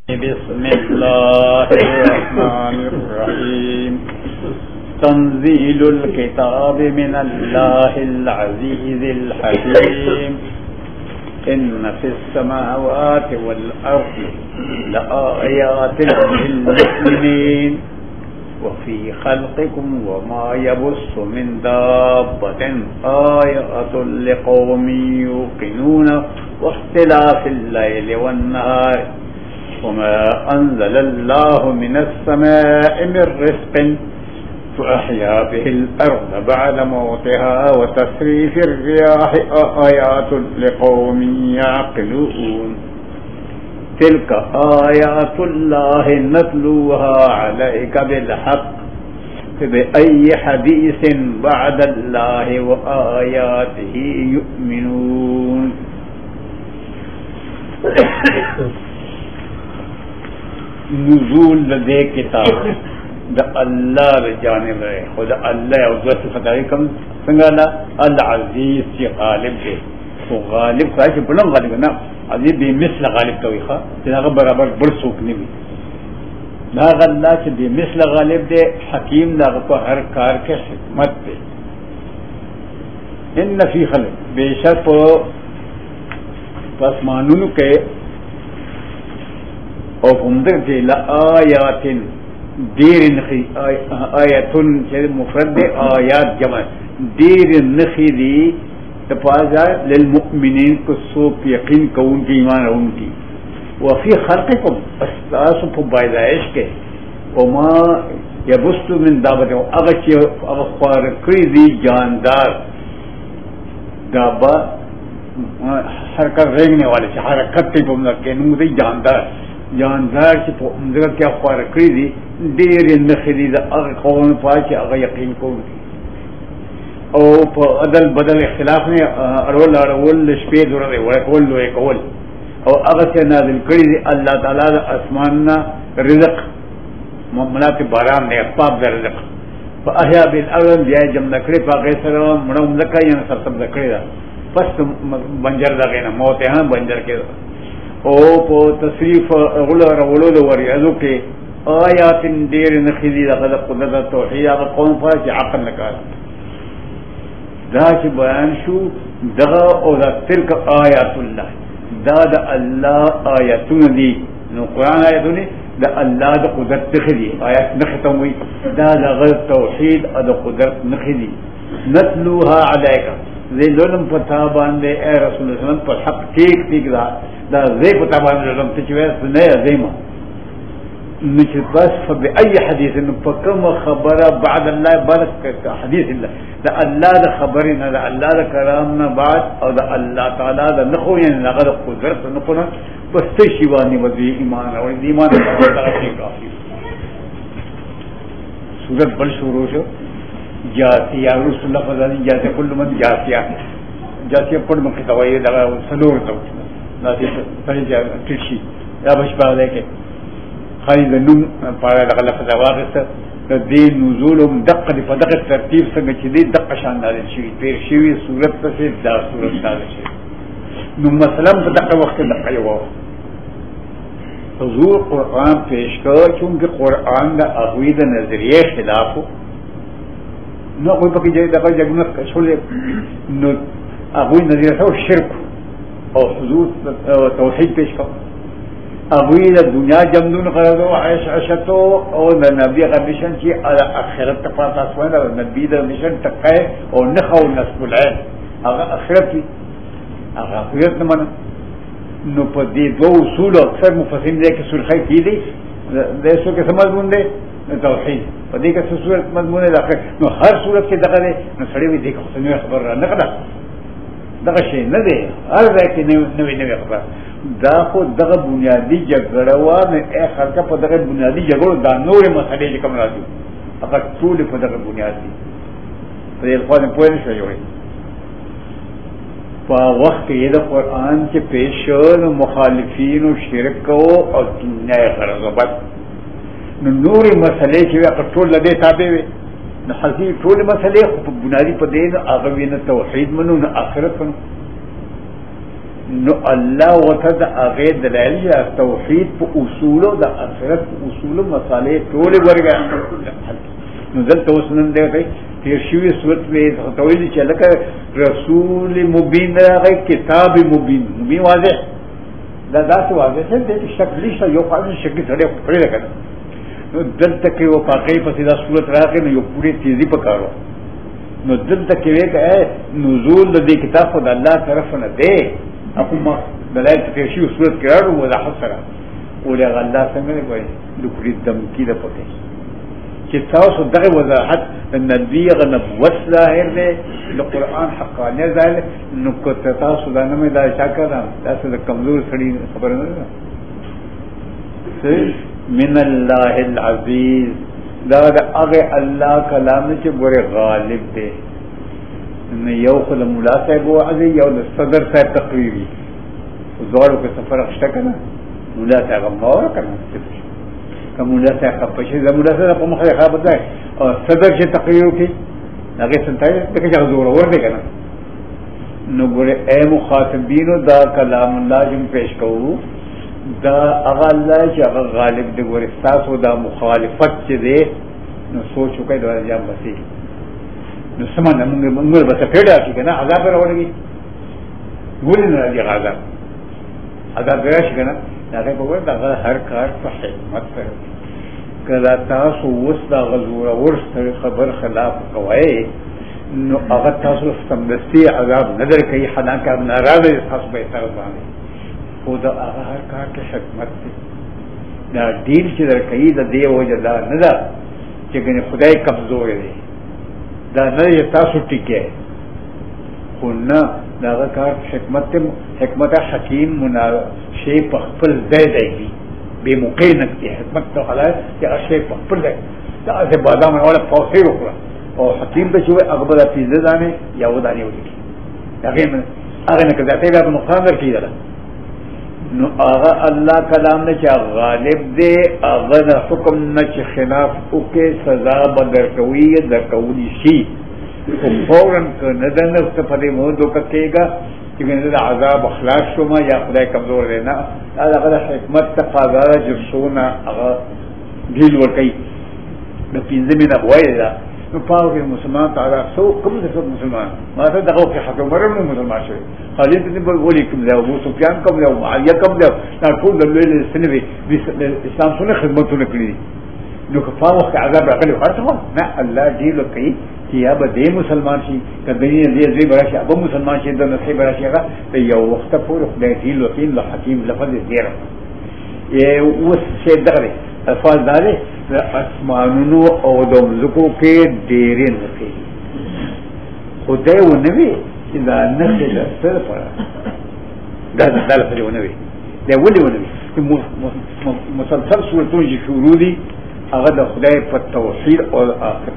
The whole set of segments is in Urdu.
بسم الله الرحمن الرحيم تنزيل الكتاب من الله العزيز الحكيم إن في السماوات والأرض لآيات للمؤمنين وفي خلقكم وما يبث من دابة آيات لقوم يوقنون واختلاف الليل والنهار وما أنزل الله من السماء من رزق فأحيا به الأرض بعد موتها وتصريف الرياح آيات لقوم يعقلون تلك آيات الله نتلوها عليك بالحق فبأي حديث بعد الله وآياته يؤمنون. نزول دے کتاب دا اللہ دے جانب رہے خدا اللہ او دو صفت علیکم سنگانا العزیز چی غالب دے تو غالب خواہی چی بلن غالب نا عزیز بے مثل غالب توی خواہ جنہا برابر بڑھ سوکنی بھی ناغ اللہ چی بے مثل غالب دے حکیم ناغ کو ہر کار کے حکمت دے. ان فی خلق بے شک پس مانونو کے او کمدر دے لآیات دیر نخی آیتن مفرد آیات جمع دیر نخی دی تپازا للمؤمنین کو سوک یقین کون کی ایمان رون کی وفی خلقکم استاسو پو بائدائش کے وما یبستو من دابت اغشی اغخوار کری دی جاندار دابا حرکت رینگنے والے سے حرکت تی پو مدرکے نمو دی جاندار چې په امزګه کې اخبار کړی دي ډېر نخري د هغه قوم په چې هغه یقین کوي او په عدل بدل اختلاف نه اړول شپې دره ورکول او هغه چې نازل کړی دي الله تعالی د اسماننا رزق مملات باران نه اسباب د رزق په احیا بالارض بیا جمع کړی په هغه سره مړو ملکه یې سرتب کړی دا پس بنجر دغه نه موت هم بنجر کې او پو تصریف غلو وریاضو کے آیات دیر نخیزی دا قدرت توحید آقا قوم پا چی عقل نکال دا چی بیان شو دا او دا تلک آیات اللہ دا اللہ آیاتون دی نو قرآن آیاتون دا اللہ دا قدرت نخیزی آیات نختم ہوئی دا غد توحید دا قدرت نخیزی نتلوها علیکا زی لولم پتا باندے اے رسول اللہ صلی اللہ علیہ وسلم پر حق ٹھیک دا زی پتا باندے لولم تچویس نیا زیما نچت بس فبئی حدیث نپکم خبر بعد اللہ بارک حدیث اللہ دا اللہ دا خبرنا دا اللہ دا کرامنا بعد او دا اللہ تعالی دا نخو یعنی لغا دا قدرت نخونا بس تشیوانی وزی ایمان اور ایمان دا کافی سورت بل شروع شو جاسیہ رسول اللہ فضانی جاسیہ کل من جاسیہ پڑھ مکی توائی دغا سلور تو ناسی سنی جا ترشی یا بشبہ لے کے خالی دنون پارا دغا لفظ واقعتا دی نزولهم دق دی فدق ترتیب سنگا چی دی دق شان نازل شوی پیر شوی صورت سے دا صورت نازل شوی نو مسلم فدق وقت دق یو حضور قرآن پیش کر چونکہ قرآن دا اغوی دا نظریہ خلافو نو کوئی پکی جائے دقا جگنت چھولے نو اغوی نظیر تھا شرک اور حضور توحید پیش کرو اغوی دنیا جمدون قرارو عشتو اور نبی غمیشن چی اخرت تقاطع سوائن اور نبی غمیشن تقائے اور نخو نصب العین اگر اخرت کی اگر اخرت نمانا نو پا دی دو اصول اکثر مفسرین دے کہ سرخی کی دی دیسو کے سمجھ دے توحید پدی کا صورت مضمون ہے داخل نو ہر صورت کے دغه دے نو سړی وی دی خو نو خبر را نه کړه دغه شی نه دی هر ځای کې نوې خبر دا خو دغه بنیادی جګړه و نه اخر کا په دغه بنیادی جګړه دا نور مسلې کوم راځي هغه ټول په دغه بنیادی په خو نه پوهې شوی په وخت کې د قرآن کې پیشول مخالفین او شرک او دنیا غرضبت نور مسئلے چې هغه ټول لدې تابع وي نو حقیقي ټول مسئلے په بنیادی په دین هغه وینه توحید منو نه آخرت منو نو الله وتد اغه دلایل یا توحید په اصول او د اخرت په اصول مصالح ټول ورګه نو دلته وسنن دی تیر شوی صورت میں توحید چې لکه رسول مبین راغی کتاب مبین مبین واضح دا داسې واضح څه دی شکلی شو یو خاص شکل سره پړې راکنه نو دلته کې و پاکي په دا صورت راغی نو یو پوری تیزی پکارو نو دلته کې وکړه نزول د دې کتاب خدای الله طرف نه دی اقوم دلائل تیر شوی صورت کې راړو وضاحت سره ولې الله څنګه کوي د پوری دمکی د پکې چې تاسو دغه وضاحت د نبی غ نبوت ظاهر دی د قران حقانیت ظاهر نو کو تاسو دا نه مې دا شکر تاسو د کمزور سړي خبر نه ده من الله العزیز دا هغه الله کلام چې ګوره غالب دی نه یو خل مولا صاحب او عزیز یو د صدر صاحب تقریری زوړو کې سفر اخته کنه مولا صاحب مور کنه مولا صاحب خپشه زمولا صاحب په مخه خبرت ده او صدر چې تقریر کوي هغه څنګه ته چې زور ورته کنه نو ګوره اے مخاطبینو دا کلام الله جن پیش کوو دا هغه الله چې هغه غالب دی ګوره تاسو دا مخالفت چې دی نو سوچو کوي دا ځم بسې نو سمانه موږ به څه پیدا شي کنه عذاب راوړي ګورې نه دی عذاب راشي کنه دا په وړ دا هر کار په حکمت سره کله تاسو وس دا غزور ورسته خبر خلاف کوي نو هغه تاسو سمدستي عذاب نظر کوي حالانکه ناراضه تاسو به تر باندې خو دا هغه هر کار کې حکمت دی دا دین چې درکې د دی وجه دا نه ده چې ګنې خدای کمزور دی دا نه تاسو ټیکه خو نه دا کار حکمت حکیم شی په خپل ځای دی به موقع نه کې حکمت ته خلای چې شی په خپل ځای دا چې بادام ولا فوسیر وکړه او حکیم به شوی اغبل پیزه دانه یا ودانه وکړي هغه نه کړه ته به نقصان درکې ده نو هغه الله کلام نه چې غالب دی هغه حکم نه چې خلاف وکړي سزا بدر کوي د کولی شي فوراً ندن استفادی مودو کتیگا کہ میں عذاب اخلاص شما یا خدای کمزور لینا اگر حکمت تقاضا جرسونا اگر ڈھیل ورکی نپینزمی نبوائی دا نپاو کہ مسلمان تعالیٰ سو کم سے سو مسلمان ماتا دقاو کہ حکم مرم مسلمان شوئی خالد بن بولی کم لیو ابو سفیان کم لیو معاویہ کم لیو نارکول دلویل سنوی اسلام سنے خدمتو نکلی نو کفاو وقت عذاب رقلی خرسوا نا اللہ ڈھیل ورکی یا به دې مسلمان شي کله دې دې براشي ابو مسلمان شي د نصیب براشي هغه ته یو وخت پورې خدای دې وکیل له حکیم لفظ دې را یې اوس څه دغه الفاظ دالې اسمانونو او د مزکو کې ډېرې نه کوي خدای ونوي چې دا نه څه سره پره دا لفظ ونوي دا ولې ونوي مسلسل صورتونه چې شروع دي هغه د خدای په توحید او آخرت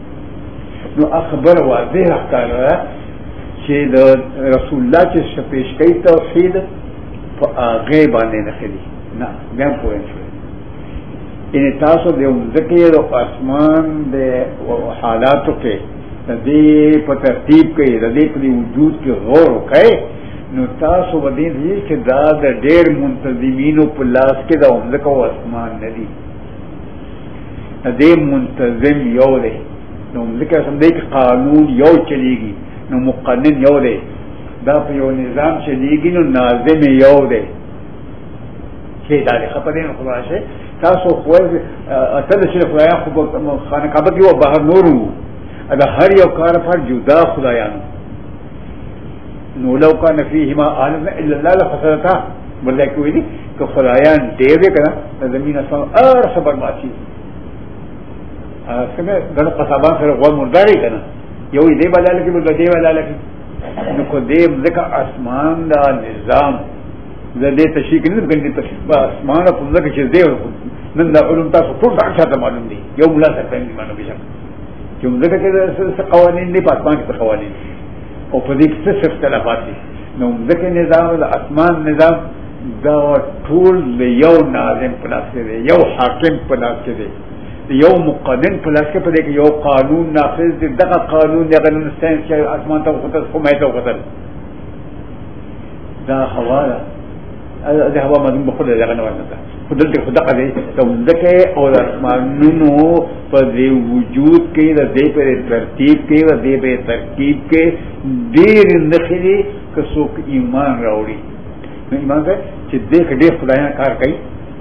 نو اخبر واضح کړه چې د رسول الله چې پیش کوي توحید په هغه باندې نه خلی نه بیا پوه شئ ان تاسو د ذکر او اسمان د حالاتو کې د دې په ترتیب کې د دې په وجود کې غور وکړئ نو تاسو باندې دې چې دا د ډېر منتظمینو په لاس کې د ذکر او اسمان نه دي دې منتظم یو دی نو ذکر سم دی کہ قانون یو چلیگی نو مقنن یو دے دا پہ یو نظام چلیگی نو ناظم یو دے چھ دارے خپدے نو خدا شے تاسو خوز اتل شر خدایان خوب خانہ کعبہ کی وہ باہر نورو ادا ہر یو کار پر جدا خدایان نو لو کان فیہما آلنا الا اللہ لفصلتا بلدہ کوئی دی کہ خدایان دیوے کنا زمین اسمان ارس برباسی څنګه دغه قصابان سره غوړ مرداري کنه یو دې بدل کې بل دې بدل کې نو کو دې ځکه اسمان دا نظام زده تشریح نه غندې تشریح اسمان په ځکه چې دې نن دا علوم تاسو ټول ځکه معلوم دي یو ملا څه پېژني مانو بشک چې ځکه چې څه قوانين دي په اسمان کې قوانين او په دې کې څه اختلافات دي نو ځکه نظام د اسمان نظام دا ټول یو ناظم پلاس کې دی یو حاکم پلاس کې دی یو مقنن پلاس کې پدې کې یو قانون نافذ دی دغه قانون دغه نستان چې اسمان ته وخت کومه ته وخت دا هوا دا هوا مدن بخود دغه نه وځه خدای دې خدای دې ته ولکه او اسمانونو په دې وجود کې د دې په ترتیب کې د دې په ترکیب کې ډېر نخري که څوک ایمان راوړي نو ایمان دې چې دې خدایان کار کوي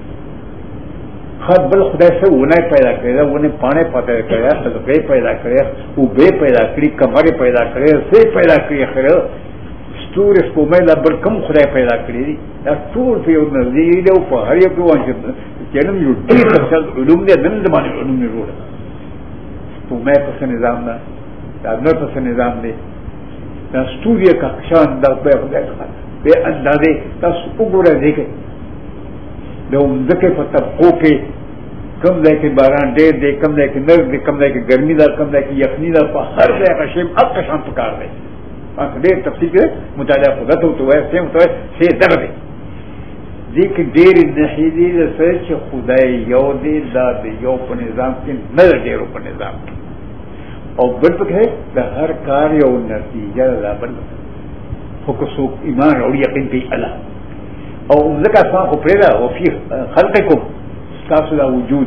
خد بل خدای سے ونه پیدا کړی دا ونه پانه پته کړی صدقې پیدا کړی او به پیدا کړی کمرې پیدا کړی سې پیدا کړی خره ستور سپومې لا بل کوم خدای پیدا کړی دا ټول په یو نظیر دی او په هر یو کې وانه چې نن یو ډېر څه علوم دي نن زمانه علوم نه وروړي سپومې په نظام نه دا نو په نظام دی دا ستوري کا شان دا په خدای به اندازې تاسو وګورئ دې کې د ځکه په طبقو کې کم ځای کې باران ډېر دی کم ځای کې نرم دی کم ځای کې ګرمي ده کم ځای کې یخني ده په هر ځای کې شی اقا شان پکار دی هغه ډېر تفصیل کې مطالعه خو راته وته وایي سم ته شی دغه دی دې کې ډېر نحوی دي چې خدای یو دی دا یو په نظام کې نه ډېرو په نظام کې او بل پکې د هر کار یو نتیجه ده بل خو کو څوک ایمان او یقین کوي الله او ذکر اسمان کو پیدا وفي خلقكم تاسو دا وجود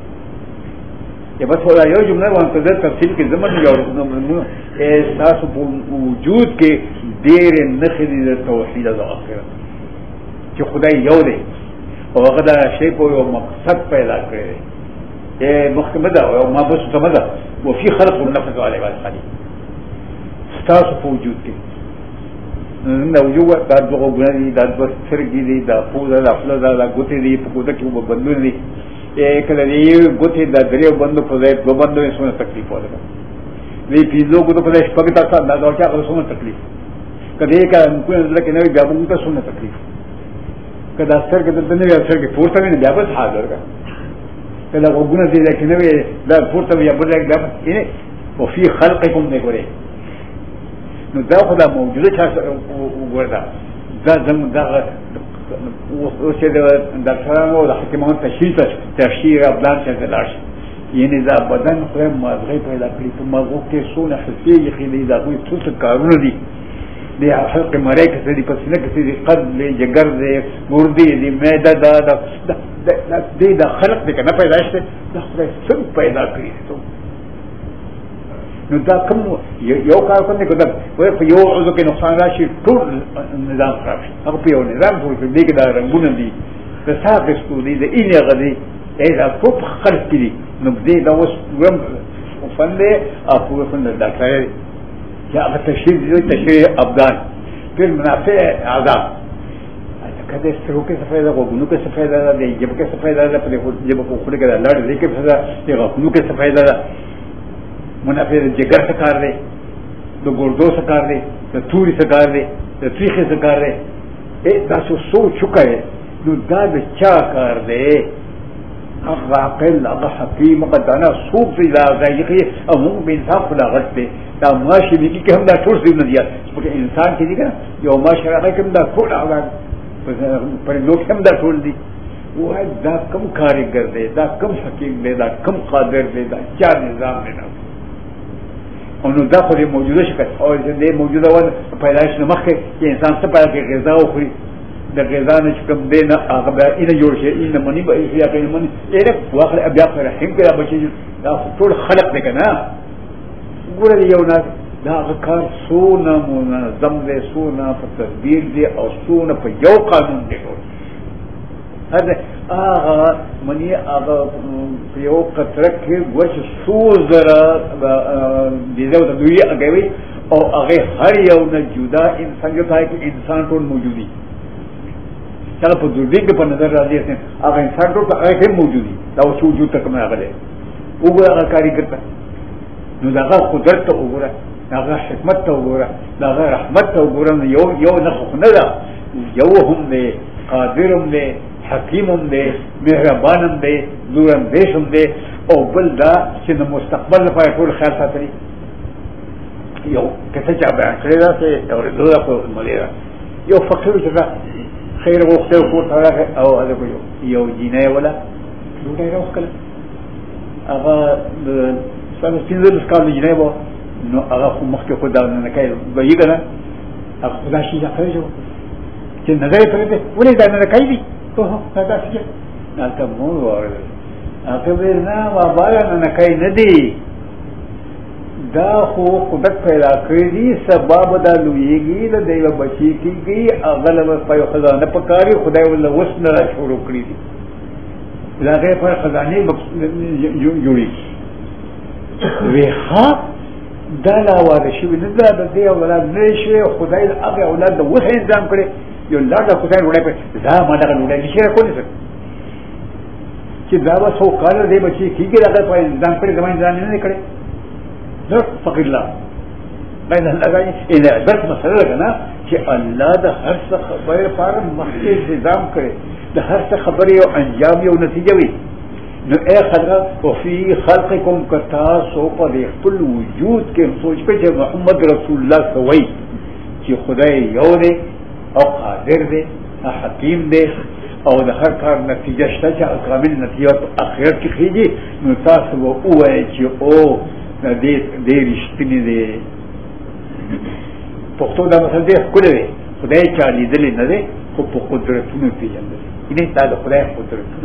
یا بس ولا یو جمله وانت د تفصیل کې زمن یو تاسو په وجود کې ډېر نخري د توحید او اخرت چې خدای یو دی او هغه دا شی په یو مقصد پیدا کړی دی محکمه ده او ما بس سمدا وفي خلق النفس علی الخلیق تاسو په وجود کې نو یو دا دغه غوړي دا د سرګي دي دا پوزه دا خپل دا ګوتې دي په کوټه کې وبندونه دي کله دې ګوتې دا درې بندو په ځای دوه بندو یې څونه تکلیف ورته وی پیلو کو په دې شپږ تاسو دا ورته هغه څونه تکلیف کله یې کله موږ لکه نو بیا موږ ته څونه تکلیف کله سرګ د دنیا سرګ پورته نه بیا به حاضر کا کله وګونه دې لکه نو دا پورته بیا بل دا یې او فی خلقکم نه ګوري نو دا خدا موجوده چا وګوردا دا زم دا اوسه د ډاکټرانو او د حکیمانو تشریح ابدان څخه لاش یعنی دا بدن خو مازغه پیدا کړی په مغو کې سونه حسي یقیني دا کوئی څه کارونه دي د حلق مریک څه دي پسنه کې دي قلب دي جگر دي ګردي دي معده دا خلق دي کنه پیدا شته دا خدای څنګه پیدا کړی نو دا کوم یو کار کوي کدا وای په یو عضو کې نقصان راشي ټول نظام خراب شي هغه په یو نظام ټول دې کې دا رنگونه دي د ساقستو دي د اینه غدي دا ټول خلق دي نو دې دا اوس ورم فنده اپو فنده دا کار یا هغه تشریح ابدان په منافع اعضاء کله سترو کې صفایده غوګونو کې صفایده ده جيب کې صفایده ده په جيب په خله کې لړ دې کې صفایده ده غوګونو کې صفایده ده منافع جگر سے کار دے تو گردوں سے کار دے تو توری سے کار دے تو تریخے سے کار دے دا سو چکا ہے نو دا چا کار دے اغا عقل اغا حکیم اغا دانا سوپ سے دا غایقی امون بے انصاف خدا غٹ دے دا ماشی بھی کہ ہم دا ٹھوڑ سے ندیا کیونکہ انسان کی دی کہنا یو ماشی رہا کہ ہم دا ٹھوڑ آگا پر لوگ ہم دا ٹھوڑ دی وہ ہے دا کم کارگر دے دا کم حکیم دے دا کم قادر دے دا چا نظام دے دا اور دا خو دې موجوده شکل او دې موجوده و پیدائش نه مخکې چې انسان څه پیدا کوي غذا او خوري د غذا نه چې کوم دی نه هغه به اینه جوړ شي اینه منی به یا کوي منی یې واخر بیا پر رحم کې دا بچي دا ټول خلق دی کنه ګوره یو نه دا کار سونه منظم دی سونه په تدبیر دی او سونه په یو قانون دی هذا منی هغه یو قطره کې وچ سوزره دیزو د دوی هغه او هغه هر یو نه جدا انسان جو تای کې انسان ټول موجودي چا په دوی کې په نظر راځي هغه انسان ټول هغه موجودي دا وجود تک نه هغه وګوره هغه کاریګر ته نو دا قدرت ته وګوره دا حکمت ته وګوره دا رحمت ته وګوره یو نه خو نه دا یو هم دی قادرم دی حکیمم دی مهربانم دی زوراندیشم دی او بل دا چې د مستقبل لپاره ټول خیال ساتي یو کته چا بیان کړی دا چې اورېدو دا په مليرا یو فقیر چې خیر وخته او تعالی او هغه یو جینای ولا دوی راوخل هغه د څنګه څنګه کال جینای وو نو هغه خو مخکې خدای نه کوي به یې کنه هغه خدای شي ځکه چې نظر پرې ته ولې دا نه کوي ته دا څه نه ته مور وره هغه ورنه بابا نه کوي نه دی دا خو قدرت پیدا کړی دي سبب دا لویږي د دیو بچی کیږي اغلب په خزانه پکاري خدای ول وسنه را شروع کړی دي لاغه پر خزانه جوړي وی ها دا لا واره شي نه دا د دې اولاد نشي خدای هغه اولاد د وحي ځان کړي یو لاړ خدای وړي په دا ما دا وړي نشي کولی چې دا وسو کار دې بچی کیږي هغه په ځان کړي زمين ځان نه کړي فقیر الله بین الله ان عبادت مسله کنا چې الله د هر څه خبره پر مخکې نظام کړي د هر څه خبره او انجام او نتیجه وي نو اے خلق او فی خلقکم کتا سو په خپل وجود کې سوچ په چې محمد رسول الله سوی چې خدای یو دی او قادر دی حکیم دی او د هر کار نتیجه شته چې کامل نتیجه اخرت کې کیږي نو تاسو وایي چې او دې رښتینی دی پښتو دا مثلا دې کولې خدای چا لیدل نه دی خو په قدرتونو پیژندل دې تا د خدای قدرتونه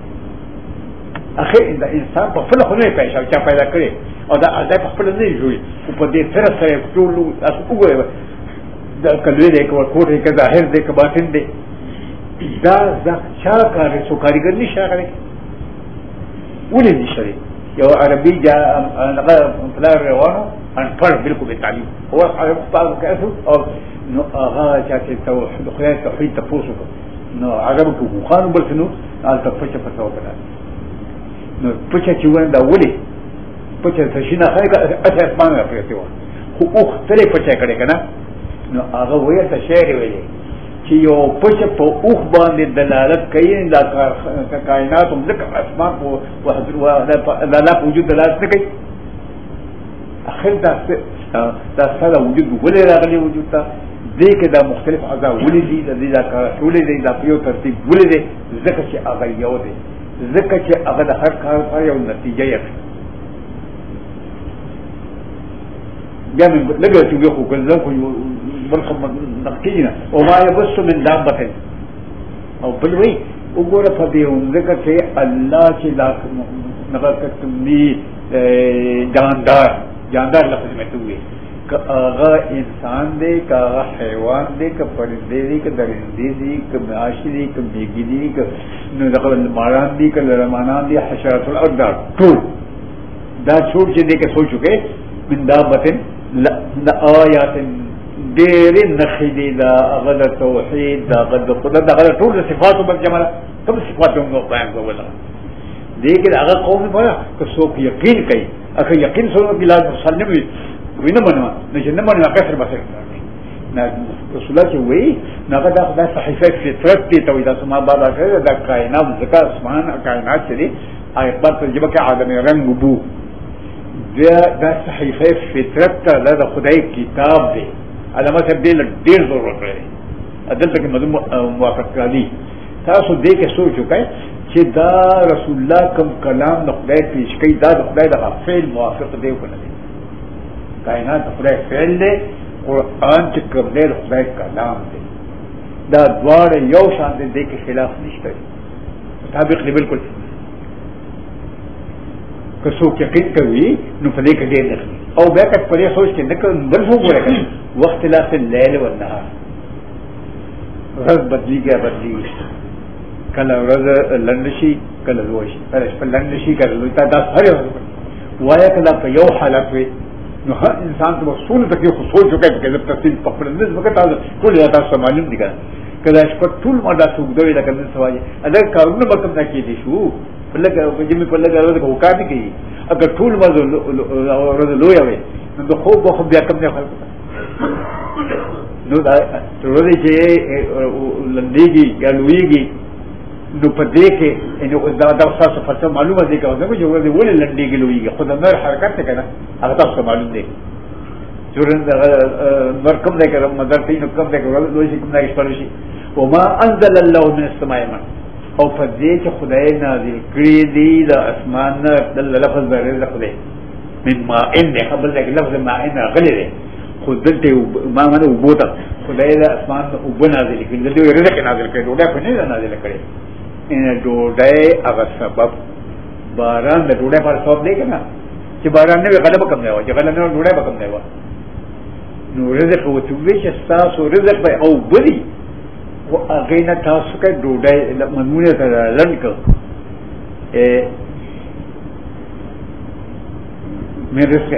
اخر دا انسان په خپل خدای پیدا چا پیدا کړی او دا ځای په خپل نه جوړي او په دې سره سره ټول تاسو وګورئ دا کله دې کوټه کې ظاهر دې کې باطن دې دا چا کار څو کاریګر نشه غړي ولې نشي یو عربي جاء فلا روانه ان فرق بالکل بالتعليم هو بعض كاسو او نو اغا چې توحید خدای توحید تاسو نو عربو خان بلنو al تفچ فتاو کړه نو پچا چې وندا ولي پچا څه نه خایګه اته اسمان راپېته و خو اوخ ترې پچا کړه کنه نو هغه وایي ته شعر ویلي چې یو پچا په اوخ باندې دلالت کوي دا کائنات هم ځکه اسمان په وحدت ولا وجود دلالت نه کوي اخر دا سره وجود ولې راغلي وجود ته دې کې دا مختلف اعضاء ولې دي دا کار ولې دي دا په یو ترتیب ولې دي ځکه چې هغه یو دي ځکه چې هغه د هر کار په یو نتیجه یې بیا موږ لږه چې یو کوم بلخ نقینا او ما يبث من دابه او بلوي وګوره په دې ځکه چې الله چې لا نغتمني جاندار لفظ میں تو کہ آغا انسان دے کہ آغا حیوان دے کہ پرندے دی کہ درندے دی کہ معاشی دی کہ میگی دی کہ ماران دی کہ لرمانان دی حشرات الارض ٹول دا چھوٹ جدے کہ سو چکے من دابت لآیات دیر نخیدی دا اغد توحید دا اغد خدا دا اغد ٹول صفاتو برجمالا کم صفاتو انگو بیان کو بلا لیکن آغا قوم میں پڑا کہ سوک یقین کئی اگر یقین سنو کی لازم سلم وی نہ منوا نہ منوا کیسے بسر نہ رسول اللہ سے وہی نہ دا خدا صحیفہ فطرت دی تو اذا سما بعد اخر دا کائنات ذکر اسمان کائنات چلی ایت بات ترجمہ کہ آدم رنگ بو دا صحیفہ فطرت دا خدای کتاب دی علامہ سے دل ډیر ضرورت لري عدالت کې موافق کړي تاسو دې کې سوچ وکړئ چې دا رسول الله کوم کلام د خدای پیش کوي دا د خدای د فعل موافق دی کنه کائنات خدای فعل دی قرآن چې کوم دی خدای کلام دی دا دوار یو شان دی کې خلاف نشته مطابق دی بالکل که څوک یقین کوي نو په دې کې ډېر نه او بیا که په دې سوچ کې نه کوم بل څه وګورئ وخت اختلاف الليل والنهار ورځ بدلیږي کله ورځ لنډ شي کله لوی شي کله شپه لنډ شي کله لوی تا دا هر وایي کله په یو حالت وي نو هر انسان ته اصول ته کې خصوص وکړي چې د تفصیل په خپل نس وکړه تاسو ټول یا تاسو معلوم دي کله شپه ټول ماده څوک دوی دا کنه سوایي اگر کارونه مکم نه کېدي شو بلکې چې په لګا ورته وکړ نه کیږي اگر ټول ماده ورځ لوی وي نو د خوب خو بیا کم نه خلک نو دا ورځ چې لندېږي یا لویږي نو په دې کې نو دا تاسو په څه معلومه دي کوم چې ورته ولې لنډېږي لویږي خو د نور حرکت ته کنه هغه تاسو معلوم دي جوړن دا ورکم دې کړم مدر ته نو کوم دې کړو دوی چې کوم نه شي وما انزل الله من السماء ماء او په دې چې خدای نازل کړی دی د اسمان نه د لفظ د رزق دی من ماء ان قبل لك لفظ ماء ان غلی دی خود دلته ما معنی وبوته خدای د اسمان وب نازل کړي د دې رزق نازل کړي ډوډۍ په نه نازل کړي ان ډوډۍ هغه سبب باران د ډوډۍ پر سبب دی کنه چې باران نه غلبه کم نه و چې غلبه نه ډوډۍ به کم نه و نو رزق او توبې چې تاسو رزق به او بدی و اغینا تاسو کې ډوډۍ مضمونه سره لنډ کړ مې رزق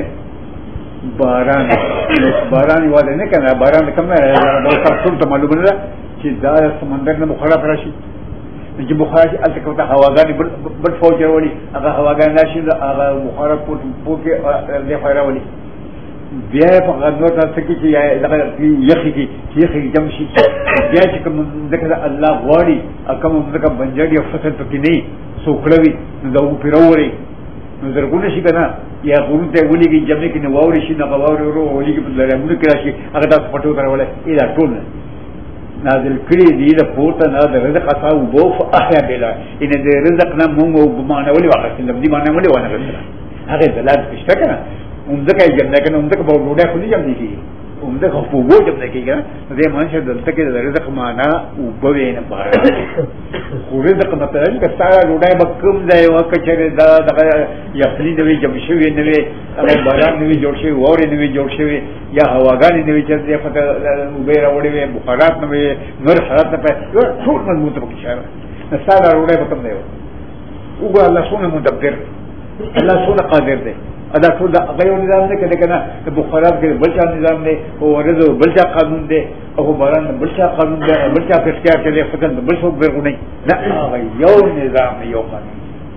باران واده نه کنه باران کم نه دا تاسو ته معلومه ده چې دا سمندر نه مخالف راشي چې بخار شي الته کوته هواګانی بل فوج وروړي هغه هواګان راشي هغه بخار پوکي له خیره وړي بیا په غنو تاسو کې چې یخي جمشي بیا چې کوم ذکر الله غواړي کوم ذکر بنجړي او فصل پکې نه سوکړوي نو دا پیروري نو درګونه شي کنه یا غوړ ته ولي کې جمع کې نو واوري شي نو واوري ورو ولي کې په لرمونه کې راشي هغه تاسو پټو درولې دا ټول نازل کړي دي د پورته نه د رزق تاسو وبو فاحيا بلا ان د رزق نه مونږ وبمانه ولي واخص دې معنی ولي ونه غوښتل هغه دلالت پښته کنه ځکه یې جمع کنه ځکه په ډوډۍ خو نه جمع کیږي ځکه په وګو جمع کیږي دې مانشه دلته کې د رزق معنا وبوي نه بار خو رزق مطلب که سارا ډوډۍ بکم ځای وکړي دا دغه یخني دی جمع شوی نه وي هغه باران نه وي جوړ شوی ووري نه وي جوړ شوی یا هواګانی نه وي چې دې فته وبې راوړي وي بخارات نه وي نور حالات نه په ټول مضبوط پکې شوی سارا ډوډۍ بکم دی وګور الله سونه مدبر الله سونه قادر دی ادا ټول دا غيو نظام نه کله کنه بخارات کې بلچا نظام نه او ورته بلچا قانون دی او باران بلچا قانون دی بلچا په اختیار کې دی فقط بلڅو ورغونی نه هغه یو نظام یو قانون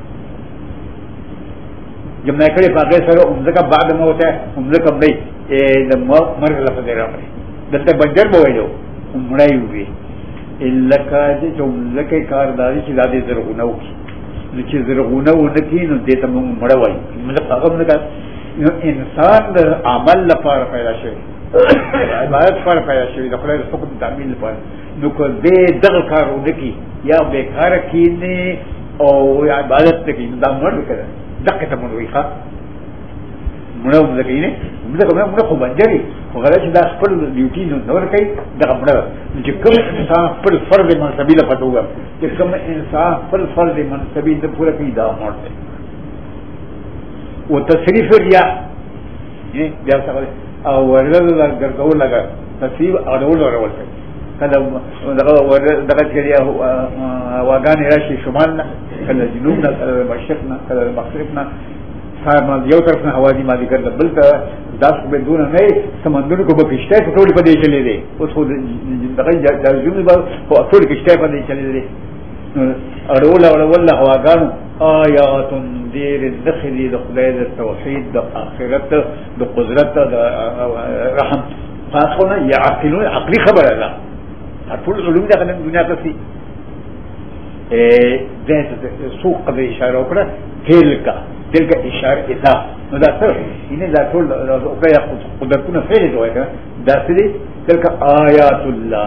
جمع کړي په سره عمره بعد موته عمره کم دی د مرګ لپاره راغلی دلته بنجر به وایو عمره یو وی الا کاږي چې عمره کې کارداري چې زیاده درغونه وکړي چې زرغونه ونکې نو دې ته موږ مړ وایو موږ هغه نه نو انسان د عمل لپاره پیدا شوی عبادت لپاره پیدا شوی د خدای د حکم تعمیل لپاره نو کو دې دغه کار ونکې یا بیکاره کینې او عبادت کوي دا مړ کړه دغه ته مړ وي ښا مړ وځي نه موږ خو بنجري خو غواړي چې دا خپل ډیوټي نور کوي دغه مړ چې کوم انسان خپل فرض منصبي له پټوګه چې کوم انسان خپل فرض منصبي د پوره کوي دا مړ دی او تصریف ریا بیا څه او ورل ګرځول لګا تصریف اورول ورول کله دغه چې واګانې راشي شمال نه کله جنوب نه کله مشرق نه کله مغرب نه ما یو طرف نه حوادث ما ذکر بل ته داس په دون نه سمندر کو به کشته په ټول په دې چلے دي اوس خو دغه جزمه به په ټول کشته په دې چلے دي اورول والله هواګان آیات دیر الدخل د خدای د توحید د آخرت د قدرت د رحم خاصونه يعقلون عقلي خبر ده ټول علوم دغه دنیا ته سي ذات سوق قبل اشاره وکړه تلك اشاره اذا نو دا څه اینه دا ټول اوکیا قدرتونه فعل دوی دا څه دي تلك آیات الله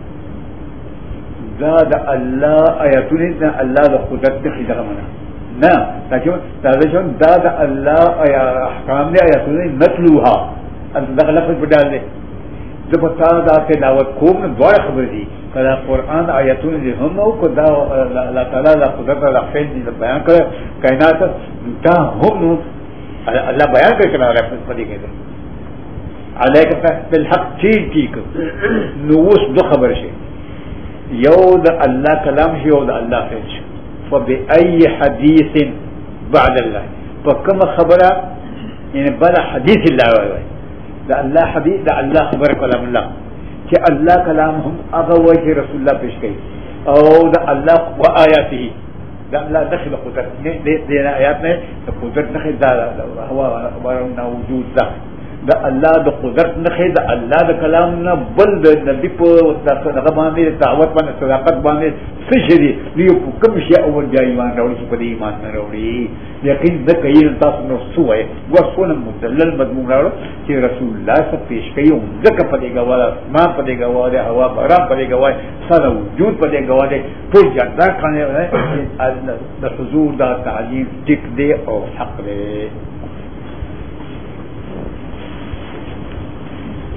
دا الله آیاتونه الله د قدرت څخه دغه معنا نه تاسو دا الله احکام دي آیاتونه نتلوها ان دغه لفظ بدل دي د پتا دا تلاوت کوم دوه خبر دي کله قران آیاتونه دي هم او کدا الله تعالی د قدرت د خپل دي بیان کړ کائنات دا هم الله بیان کړ کله لفظ پدې کې علیک بالحق تیک نو وس دو خبر شي یو د الله کلام شي او د الله فعل شي فبأي حديث بعد الله فكم خبره يعني بلا حديث الله وای دا الله حديث دا الله خبر کلام الله چې الله کلام هم هغه وجه رسول الله پیش کوي او دا الله و آیاته دا الله دخل قدرت دې آیات نه قدرت نه دا هو وجود ده دا الله د قدرت نه دا الله د کلام نه بل د نبی په دغه باندې دعوت باندې صداقت باندې سجدي یو کوم شی اول بیا ایمان راوړي چې په دې ایمان نه راوړي یقین د کین تاسو نو سوې وسونه مدلل مضمون راوړي چې رسول الله صلی پیش کوي ځکه په دې غواړه ما په دې غواړه هوا باران په دې غواړه سره وجود په دې غواړه ټول جدا کنه د حضور دا تعلیم ټیک دی او حق دی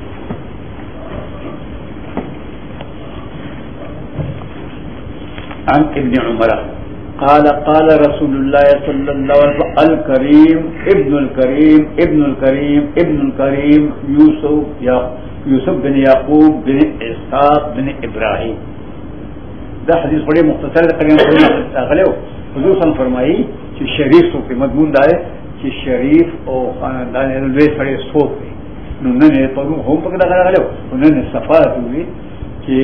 عن ابن عمر قال قال رسول الله صلى الله عليه وسلم الكريم ابن الكريم ابن الكريم ابن الكريم يوسف بن يعقوب بن اسحاق بن ابراہیم. دا حدیث بڑے مختصر ہے. حضور صلی فرمائی کہ شریف سو کے مضمون دائے کہ شریف اور خاندان لوی سڑے سوک دے انہوں نے پڑھوں ہوم پکڑا کرا لو انہوں نے صفات ہوئی کہ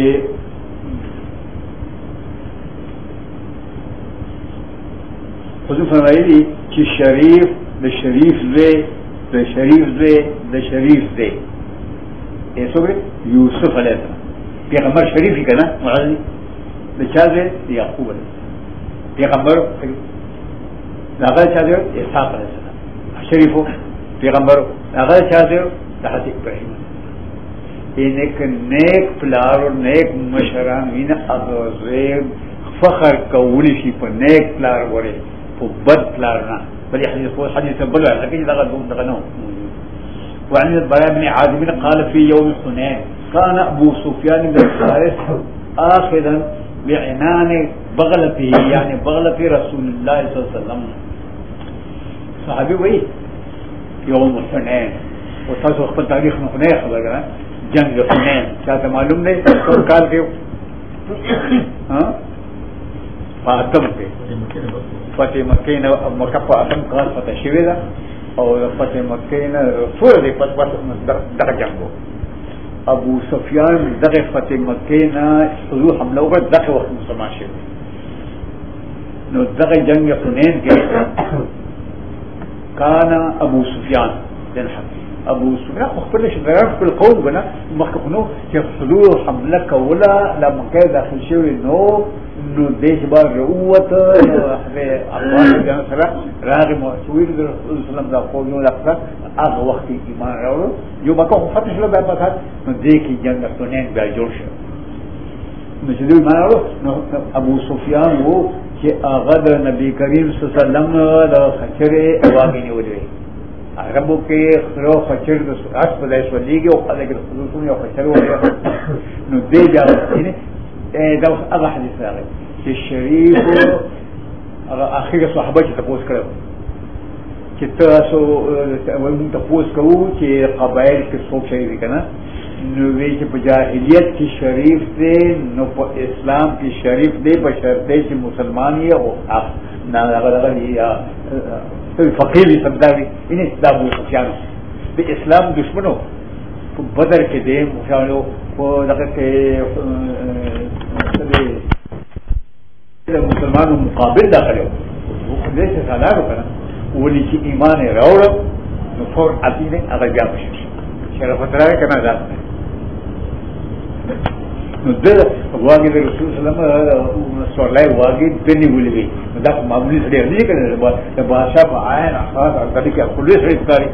حضور فرمائی کہ شریف دا شریف دے دا شریف دے دا شریف دے ایسو گئے یوسف علیہ السلام پیغمبر شریف ہی کہنا معاذی دا چاہ دے یعقوب علیہ السلام پیغمبر ناغل چاہ دے اسحاق علیہ السلام شریف ہو پیغمبر ناغل چاہ دے حضرت ابراہیم ایک نیک پلار اور نیک مشران وین اغزیب فخر کولی شی پر نیک پلار ورے تو بد پلار نا بلی حدیث بلوہ لیکن لغا دون دغنو. وعن البراء بن عازب قال في يوم حنين كان ابو سفيان بن الحارث آخذا بعنان بغلته يعني بغلة رسول الله صلى الله عليه وسلم. صحابی وہی یوم حنین اور ساس وقت تاریخ میں حنین خبر کرا جنگ حنین چاہتا معلوم نہیں تو کال کے فاتم پہ فتح مکہ نے مکہ فاتم کال فتح شوی دا اور فتح مکہ نے رسول دے دغ جنگو ابو سفیان دغ فتح مکہ نے حضور حملہ ہوگا دغ وقت مسلمان شوی نو دغ جنگ حنین کے كان ابو سفيان بن حرب ابو سفيان مختلف شباب في القوم بنا مخكنو يحصلوا حملك ولا لما كان داخل شيء انه ديش بار قوه الله جل وعلا راغب مسوير الرسول صلى الله عليه وسلم دا قولوا لك اغ وقت ایمان راو جو بقى فتح له بعد ما ديكي جنگ سنين باجوش مش دي ما ابو سفيان وہ کہ آغد نبی کریم صلی اللہ علیہ وسلم دا خچر اواغی نیولوی عربو کے خرو خچر دا سراس پدائش ولیگی او خلق رسولتون یا خچر ولی نو دے جاوستین دا اغا حدیث آغی کہ شریف آخر صحابہ چی تپوس کرو چی تپوس کرو چی قبائل کے سوک شریفی کنا نوی چې په جاهلیت کې شریف دی نو په اسلام کې شریف دی په شرط چې مسلمان یې او نه هغه یا فقیر سمداري ان دا ابو سفیان د اسلام دشمنو په بدر کې دی مخالو په دغه کې د مسلمانانو مقابل داخله وو دې څه حالو کنه ولې چې ایمان راوړ نو فور عدینه هغه بیا شي شرف ترای کنه دا نو د واګي د رسول صلی الله علیه وسلم سوالای واګي دني ولوي دا معمولی سره نه کړي د بادشاہ په عین احساس او کدي کې خپل سره ښکاری.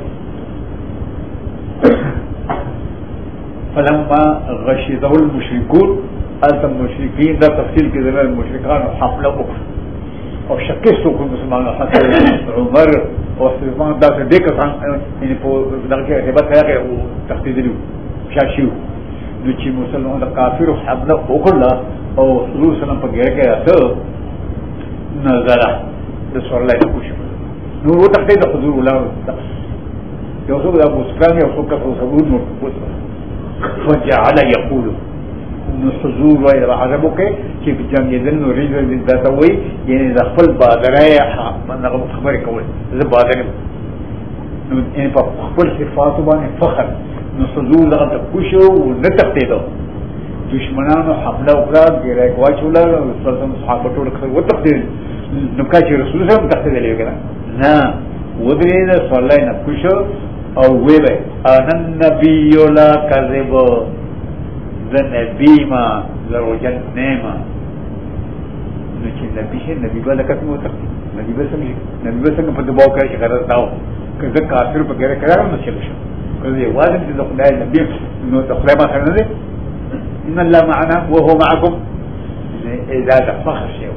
فلما غشيته المشركون المشركين دا تفصيل کې د مشرکان حمله وکړه او شکستو کوم مسلمانانو حتی عمر او سلمان دا دې کسان یعنی په دغه هبت هغه او تخدیدلو شاشیو نو چې مسلمان د کافر حمله وکړه او حضور صلی الله علیه وسلم په ګیر کې راځو نظر رسول الله صلی الله علیه وسلم نو تخدید حضور الله you څو the Abu Sufyan you څو کفر ثبوت نو فجعل يقول نو حضور وای عربو کې چې په جنگ دل نو ریځ د تاوي یعنی د خپل بادرای منغه خبرې کول زه بادر نو ان په خپل صفات باندې فخر نو حضور دغه کوشو نه تخته دشمنانو حمله وکړه ګیره واچوله رسول الله صحابه ټول خو تخته نو کاچې رسول الله تخته دی کنه نه ودرې د صلی الله نه کوشو او ویله ان النبي لا كذب ذا نبی ما زروجن نیما نو چې نبی شه نبی بالا کتم وته نبی به څنګه په دباو کې چې غرض داو کله کافر په ګره کړه نو چې شو کله یې واجب دي خدای نبی نو تخلیما سره نه ان الله معنا وهو معكم اذا تفخر شيء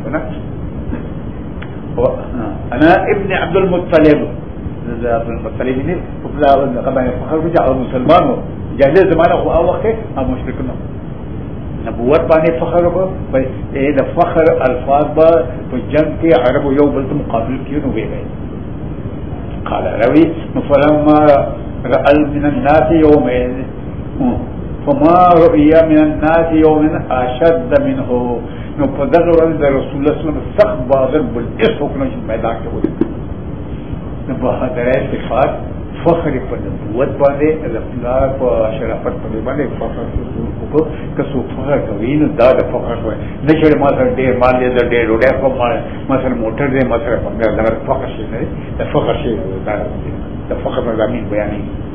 انا ابن عبد المطلب عبد المطلب نے فلا قبل فخر بجع مسلمان جاهل زمانه هو وقت المشركون نبوت باندې فخر وکړو په د فخر الفاظ به په جنگ کې عرب یو بل ته مقابل کیو نو ویل قال روي فلما رأى من الناس يومئذ فما رؤي من الناس يوم اشد منه نو په دغه ورځ د رسول الله صلی الله علیه وسلم سخت بازار بل اس حکم چې میدان کې وځي نو په هغه صفات فخر په نبوت باندې الله په شرافت باندې فخر کو کسو فخر کوي نو دا د فخر وای نشي ما سره ډېر مال دې ډېر وړه کوم ما سره موټر دې ما سره څنګه دا فخر شي نه د فخر شي دا د فخر مضامین بیانې